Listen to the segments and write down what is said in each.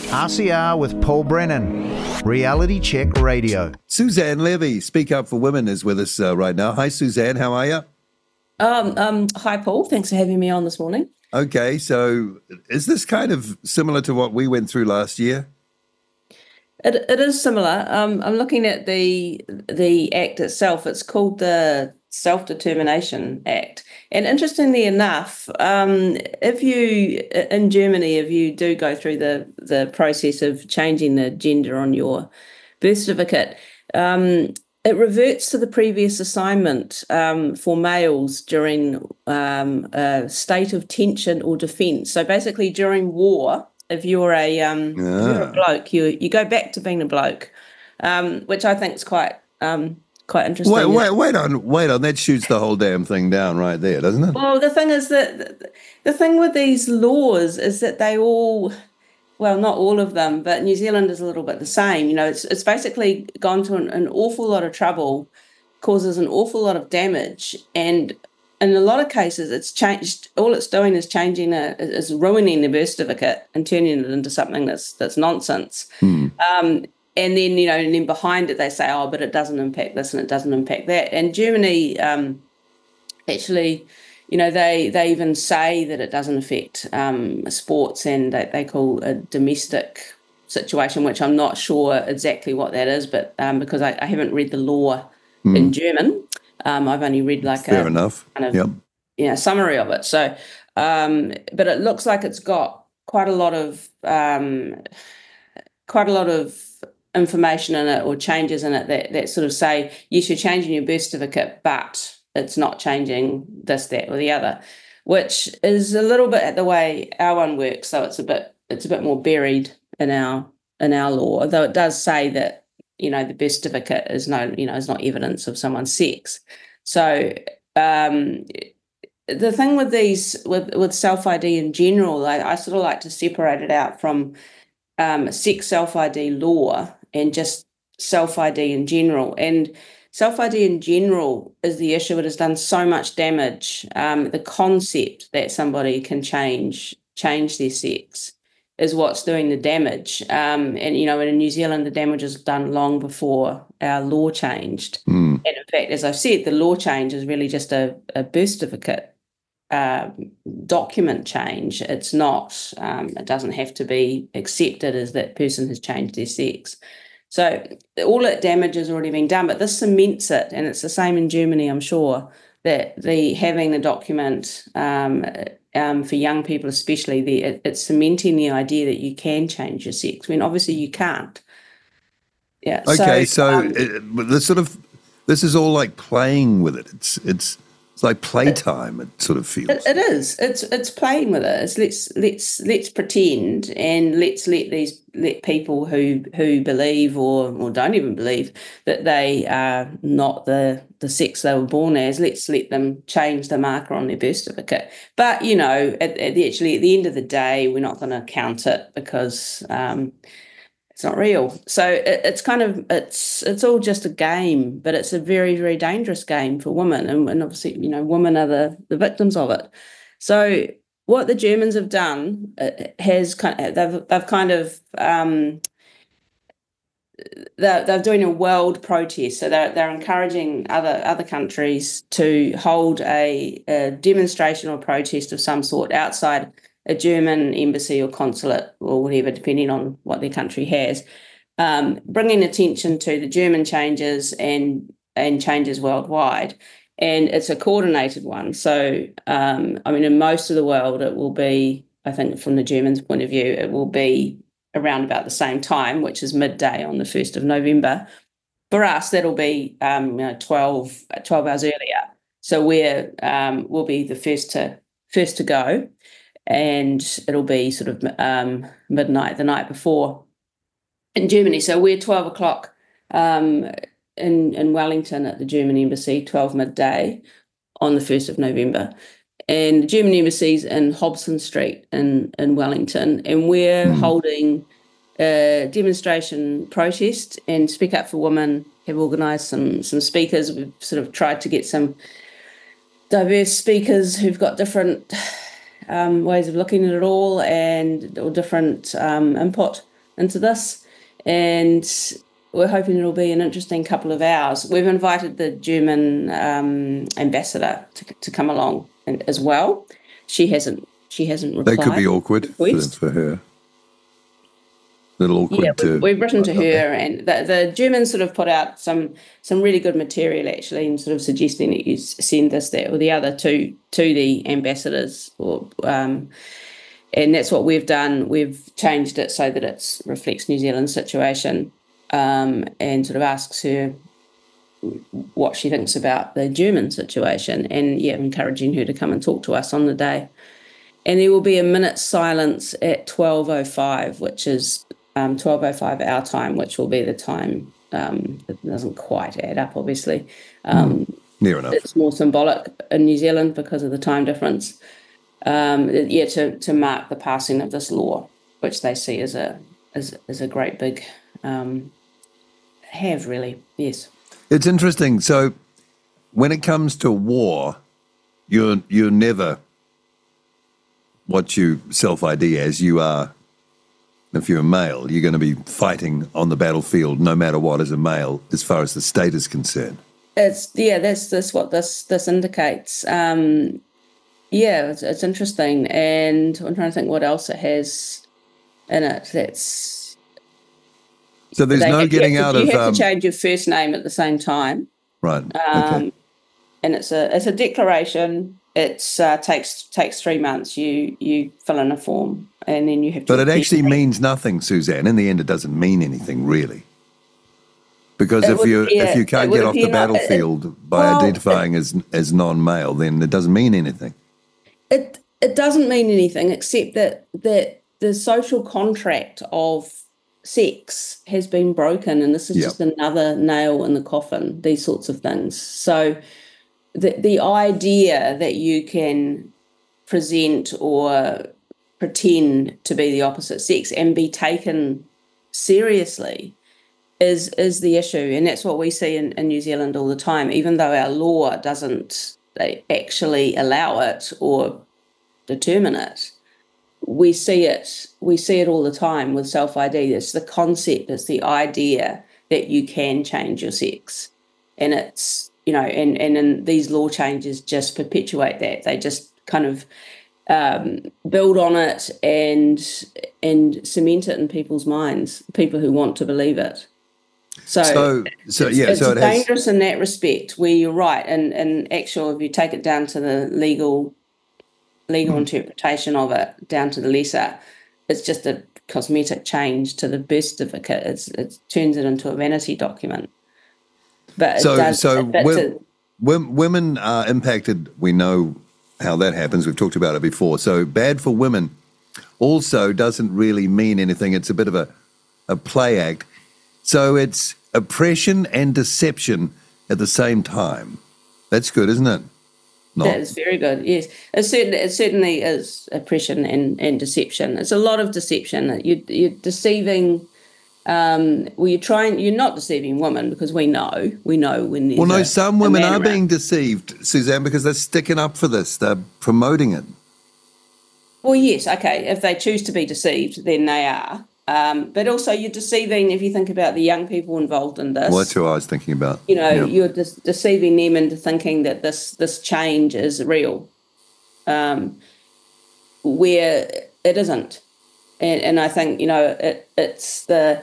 RCR with Paul Brennan, Reality Check Radio. Suzanne Levy, Speak Up for Women, is with us right now. Hi, Suzanne. How are you? Hi, Paul. Thanks for having me on this morning. Okay, so is this kind of similar to what we went through last year? It is similar. I'm looking at the Act itself. It's called the Self-Determination Act. And interestingly enough, if you do go through the process of changing the gender on your birth certificate, it reverts to the previous assignment for males during a state of tension or defence. So basically during war, if you're a bloke, you go back to being a bloke, which I think is quite interesting. Wait on. That shoots the whole damn thing down right there, doesn't it? Well, the thing is that the thing with these laws is that they all, well, not all of them, but New Zealand is a little bit the same. You know, it's basically gone to an awful lot of trouble, causes an awful lot of damage, and in a lot of cases, it's changed. All it's doing is is ruining the birth certificate and turning it into something that's nonsense. And then behind it they say, oh, but it doesn't impact this and it doesn't impact that. And Germany, actually, they even say that it doesn't affect sports, and they call a domestic situation, which I'm not sure exactly what that is, but because I haven't read the law in German. I've only read Fair enough. Summary of it. So, but it looks like it's got quite a lot of information in it, or changes in it that sort of say yes, you're changing your birth certificate, but it's not changing this, that, or the other, which is a little bit the way our one works. So it's a bit more buried in our law, though it does say that the birth certificate is is not evidence of someone's sex. So the thing with these, with self-ID in general, I sort of like to separate it out from sex self-ID law and just self-ID in general. And self-ID in general is the issue. It has done so much damage. The concept that somebody can change their sex is what's doing the damage. And in New Zealand, the damage is done long before our law changed. And in fact, as I've said, the law change is really just a birth certificate document change. It's not, it doesn't have to be accepted as that person has changed their sex. So all that damage has already been done, but this cements it, and it's the same in Germany, I'm sure, that having the document for young people especially, it's cementing the idea that you can change your sex when obviously you can't. Yeah. Okay, so this is all like playing with it. It's like playtime. It sort of feels. It is. It's playing with it. It's let's pretend, and let's let people who believe or don't even believe that they are not the sex they were born as. Let's let them change the marker on their birth certificate. But at the end of the day, we're not going to count it because it's not real. So it's all just a game, but it's a very, very dangerous game for women, and obviously women are the victims of it. So what the Germans have done they're doing a world protest. So they're encouraging other countries to hold a demonstration or protest of some sort outside a German embassy or consulate or whatever, depending on what their country has, bringing attention to the German changes and changes worldwide. And it's a coordinated one. So, in most of the world, it will be, I think from the Germans' point of view, it will be around about the same time, which is midday on the 1st of November. For us, that'll be 12 hours earlier. So we'll be the first to go. And it'll be sort of midnight the night before in Germany. So we're 12 o'clock in Wellington at the German embassy, 12 midday on the 1st of November. And the German embassy's in Hobson Street in Wellington. And we're holding a demonstration protest, and Speak Up for Women have organised some speakers. We've sort of tried to get some diverse speakers who've got different ways of looking at it all or different input into this, and we're hoping it'll be an interesting couple of hours. We've invited the German ambassador to come along as well. She hasn't replied. That could be awkward for her. A little awkward. Yeah, we've written to her, and the Germans sort of put out some really good material actually, and sort of suggesting that you send this, that, or the other to the ambassadors, and that's what we've done. We've changed it so that it reflects New Zealand's situation, and sort of asks her what she thinks about the German situation, and encouraging her to come and talk to us on the day. And there will be a minute's silence at 12:05, which is 12:05 our time, which will be the time. It doesn't quite add up, obviously. Near enough. It's more symbolic in New Zealand because of the time difference. To mark the passing of this law, which they see as a great big have, really. Yes. It's interesting. So when it comes to war, you're never what you self-ID as. You are, if you're a male, you're going to be fighting on the battlefield no matter what as a male, as far as the state is concerned. That's what this indicates. It's interesting, and I'm trying to think what else it has in it. So there's no getting out of. You have to change your first name at the same time, right? Okay. And it's a declaration. It takes 3 months. You fill in a form, and then you have to. But it actually means nothing, Suzanne. In the end, it doesn't mean anything really, because if you can't get off the battlefield by identifying as non-male, then it doesn't mean anything. It doesn't mean anything except that the social contract of sex has been broken, and this is just another nail in the coffin, these sorts of things. So the idea that you can present or pretend to be the opposite sex and be taken seriously is the issue, and that's what we see in New Zealand all the time, even though our law doesn't actually allow it or determine it. We see it all the time with self-ID. It's the concept, it's the idea that you can change your sex, and it's and these law changes just perpetuate that. They just kind of build on it and cement it in people's minds, people who want to believe it. So it's dangerous in that respect, where you're right, and actually, if you take it down to the legal interpretation of it, down to the letter, it's just a cosmetic change to the birth certificate. It turns it into a vanity document. But women are impacted. We know how that happens. We've talked about it before. So bad for women also doesn't really mean anything. It's a bit of a play act. So it's oppression and deception at the same time. That's good, isn't it? That is very good, yes. It certainly is oppression and deception. It's a lot of deception. You're deceiving. You're not deceiving women, because we know when there's some women are being deceived, Suzanne, because they're sticking up for this. They're promoting it. Well, yes, okay. If they choose to be deceived, then they are. But also you're deceiving, if you think about the young people involved in this. Well, that's who I was thinking about. You're deceiving them into thinking that this change is real, where it isn't. And I think, it's the...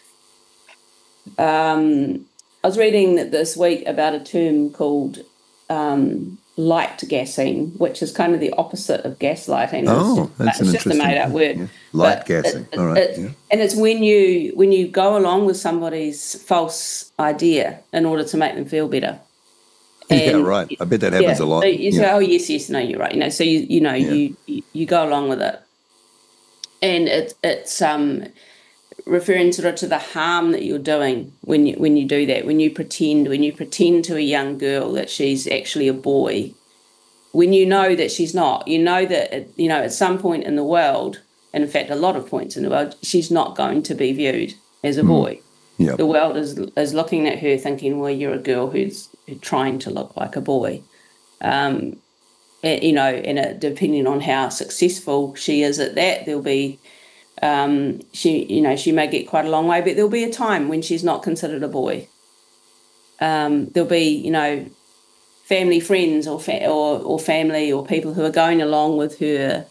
I was reading this week about a term called light gassing, which is kind of the opposite of gaslighting. It's just a made-up word. Yeah. Light gassing, all right. And it's when you go along with somebody's false idea in order to make them feel better. And, right. I bet that happens a lot. So you say, oh, yes, no, you're right. So you go along with it. And it's referring sort of to the harm that you're doing when you do that, when you pretend to a young girl that she's actually a boy, when you know that she's not. You know that at some point in the world, and in fact a lot of points in the world, she's not going to be viewed as a boy. Yep. The world is looking at her thinking, well, you're a girl who's trying to look like a boy. And depending on how successful she is at that, there'll be she may get quite a long way, but there'll be a time when she's not considered a boy. There'll be, family friends or family or people who are going along with her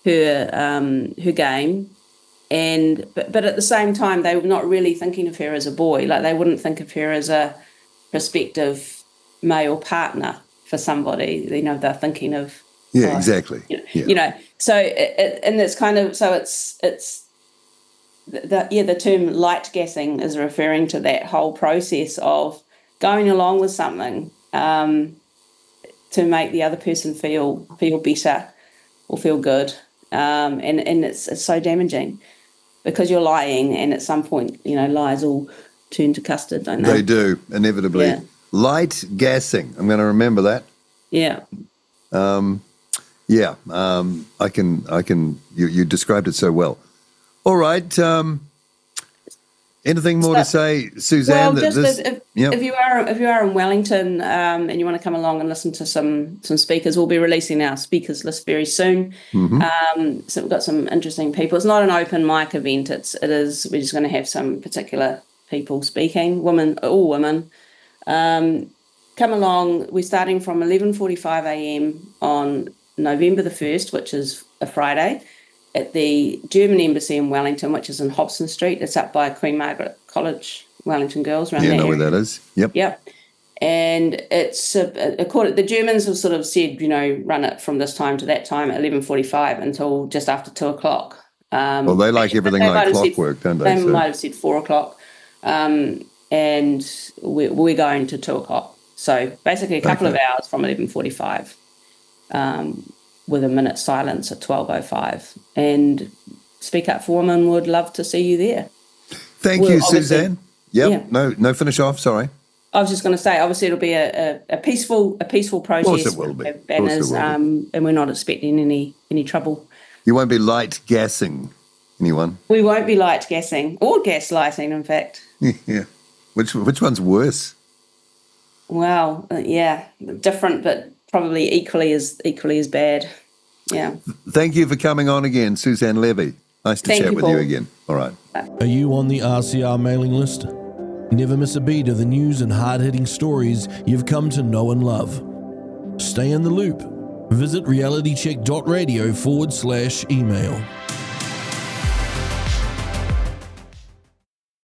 game, but at the same time they were not really thinking of her as a boy. Like, they wouldn't think of her as a prospective male partner for somebody. They're thinking of exactly. So and it's kind of, so it's the term light gassing is referring to that whole process of going along with something to make the other person feel better or feel good, and it's so damaging because you're lying, and at some point lies all turn to custard, don't they? They do, inevitably. Yeah. Light gassing. I'm going to remember that. Yeah. I can. You described it so well. All right. Anything more to say, Suzanne? Well, if you are in Wellington and you want to come along and listen to some speakers, we'll be releasing our speakers list very soon. Mm-hmm. So we've got some interesting people. It's not an open mic event. We're just going to have some particular people speaking. All women. Come along. We're starting from 11:45 a.m. on November the 1st, which is a Friday, at the German Embassy in Wellington, which is in Hobson Street. It's up by Queen Margaret College, Wellington Girls, around there. Yeah, I know where that is. Yep. And it's the Germans have sort of said, run it from this time to that time at 11:45 until just after 2:00. Well, they like everything like clockwork, don't they? They might have said 4:00. And we're going to 2:00. So basically a couple of hours from 11:45. With a minute's silence at 12:05. And Speak Up for Women would love to see you there. Thank you, Suzanne. Yep. Yeah. No, finish off. Sorry. I was just going to say, obviously, it'll be a peaceful protest. Of course it will be. Banners, and we're not expecting any trouble. You won't be light gassing anyone. We won't be light gassing or gaslighting, in fact. Yeah. Which one's worse? Well, yeah, different, but probably equally as bad. Yeah. Thank you for coming on again, Suzanne Levy. Nice to chat with you again. All right. Are you on the RCR mailing list? Never miss a beat of the news and hard-hitting stories you've come to know and love. Stay in the loop. Visit realitycheck.radio/email.